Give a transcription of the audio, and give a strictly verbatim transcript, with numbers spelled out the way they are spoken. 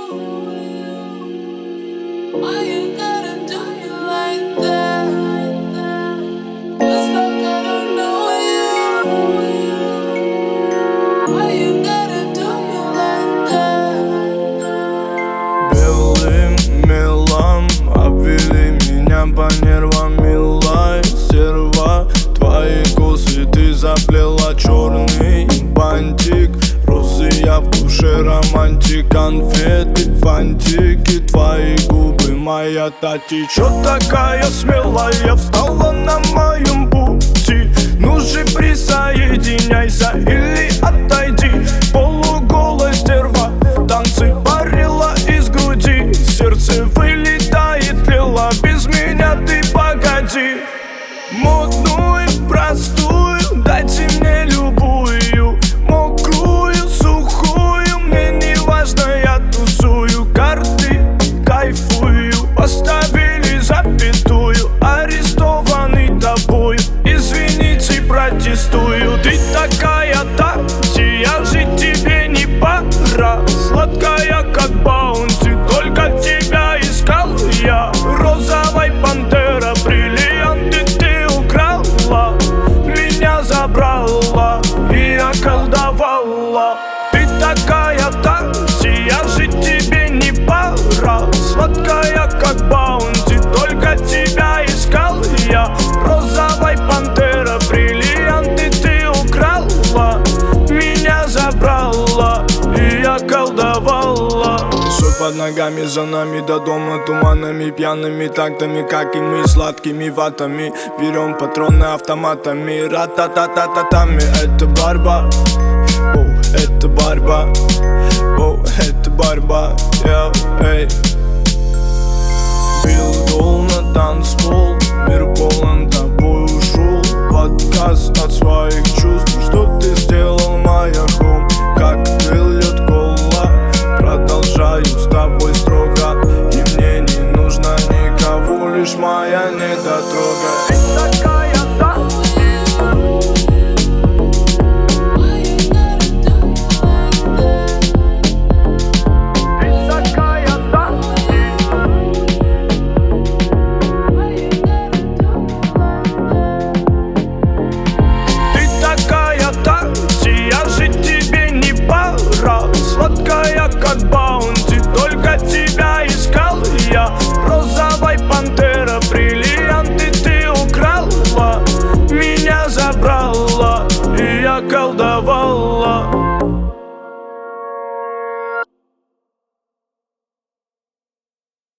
Why you gotta do me like that? 'Cause like I don't know you. Why you gotta do me like that? Белым мелом обвели меня по нервам, милая стерва. Твои косы ты заплела, черный бантик. Розы, я в душе романтик, конфеты, фантики. Твои губы, моя тати. Чё такая смелая встала на моем пути? Ну же присоединяйся или отойди. Полуголая стерва, танцы парила из груди. Сердце вылетает, лила, без меня ты погоди. Модную, простую, дайте мне любую. Мокрую, сухую, мне не важно, я тусую. Карты, кайфую, поставили запятую. Арестованный тобою, извините, протестую. Ты такая Тати, я же тебе не пара. Сладкая, как баунти, только тебя искал я. Розовая пантера, бриллианты ты украла. Меня забрала и околдовала. Ты такая Тати, я же тебе не пара. Сладкая, как баунти, только тебя искал я. Розовая пантера, бриллианты ты украла. Меня забрала и околдовала. Песок под ногами, за нами до дома. Туманами, пьяными тактами, как и мы, сладкими ватами. Берем патроны автоматами, ра-та-та-та-та-тами. Это борьба, о, это борьба, о, это борьба, yeah, эй. Билдол на танцпол, мир полон тобой ушел. Подказ от своих